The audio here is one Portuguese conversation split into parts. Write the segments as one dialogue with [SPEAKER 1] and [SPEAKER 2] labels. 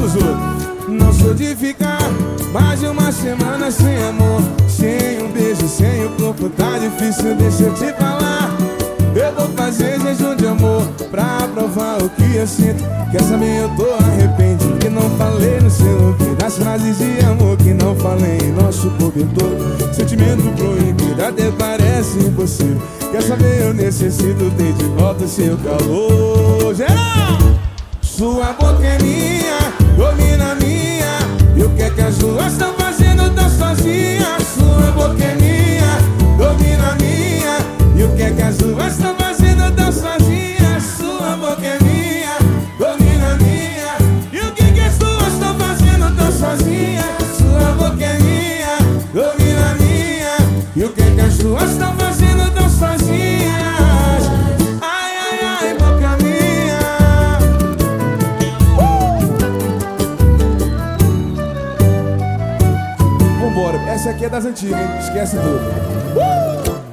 [SPEAKER 1] os outros. Não sou de ficar mais de uma semana sem amor, sem um beijo, sem o corpo, tá difícil, deixa eu te falar. Eu vou fazer jejum de amor pra provar o que eu sinto. Quer saber, eu tô arrependido que não falei no seu ouvido das frases de amor que não falei em nosso cobertor. Sentimento proibido até parece impossível. Quer saber, eu necessito ter de volta o seu calor. Geral! Sua boca é minha, domina a minha. E o que é que as duas estão fazendo tão sozinhas? Sua boca é minha, domina a minha. E o que é que as duas estão fazendo tão sozinhas? Sua boca é minha, domina a minha. E o que é que as duas estão fazendo tão sozinhas? Sua boca é minha, domina a minha. E o que é que as duas estão fazendo tão sozinhas? Ai, ai, ai, boca minha. Vambora, essa aqui é das antigas, hein? Esquece tudo.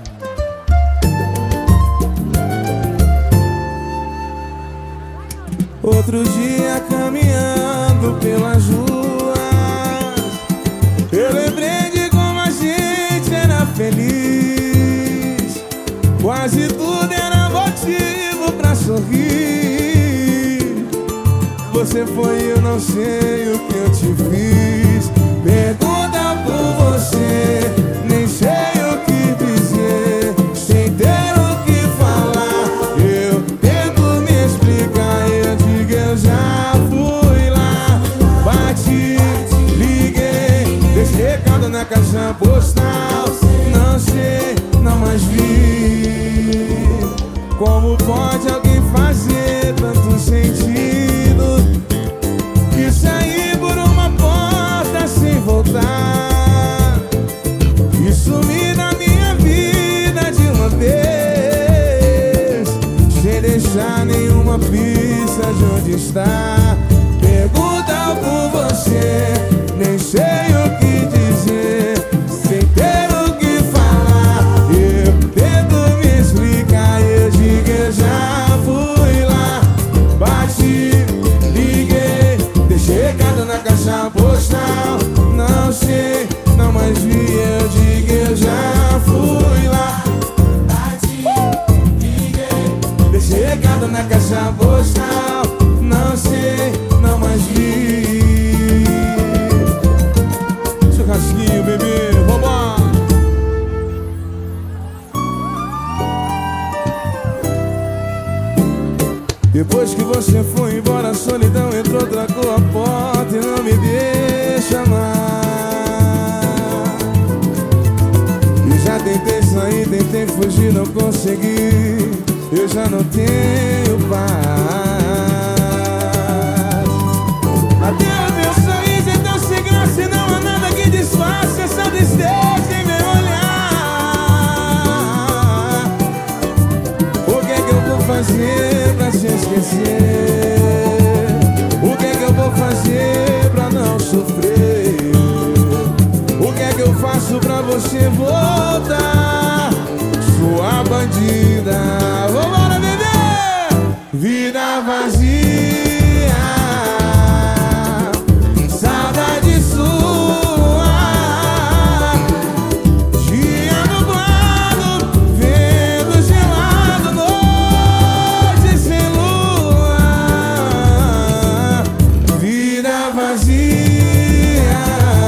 [SPEAKER 1] Outro dia caminhando pelas ruas, eu lembrei de como a gente era feliz. Quase tudo era motivo pra sorrir. Você foi e eu não sei o que eu te fiz. Pergunta por você, nem sei o que dizer. Sem ter o que falar, eu tento me explicar. Eu digo, eu já fui lá, bati, liguei, deixei recado na caixa postal. Não sei, não mais vi. Como pode alguém fazer tanto sentido e sair por uma porta sem voltar e sumir da minha vida de uma vez, sem deixar nenhuma pista de onde está? Pergunta por você, nem sei o que dizer. Sem ter o que falar, eu tento me explicar. Eu digo, eu já fui lá, bati, liguei, deixei recado na caixa postal. Não sei, não mais vi. Eu digo, eu já fui lá, bati, liguei, deixei recado na caixa postal. Não sei, não mais vi. Churrasquinho, bebê, vambora! Depois que você foi embora, a solidão entrou, trancou a porta e não me deixa mais. E já tentei sair, tentei fugir, não consegui. Eu já não tenho paz. Até o meu sorriso é tão sem graça e não há nada que disfarce essa tristeza em meu olhar. O que é que eu vou fazer pra se esquecer? O que é que eu vou fazer pra não sofrer? O que é que eu faço pra você voltar? Sua bandida, vambora, bebê! Vida vazia, saudade sua. Dia nublado, vento gelado, noite sem lua. Vida vazia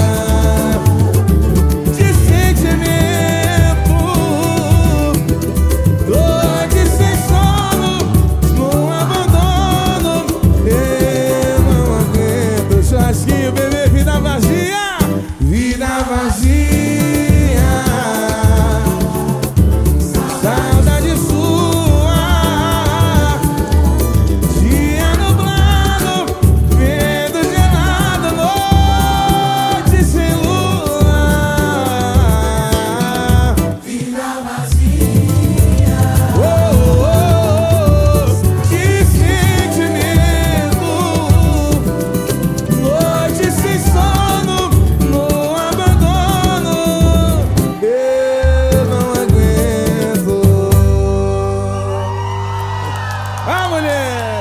[SPEAKER 1] de sentimento, noite sem sono, no abandono. Eu não aguento. Churrasquinho, bebê, vida vazia, vida vazia, saudade sua. Dia nublado, vento gelado, noite sem lua. Vida vazia, oh, oh, oh, que sentimento, noite sem sono, no abandono. Eu não aguento. Ah, mulher!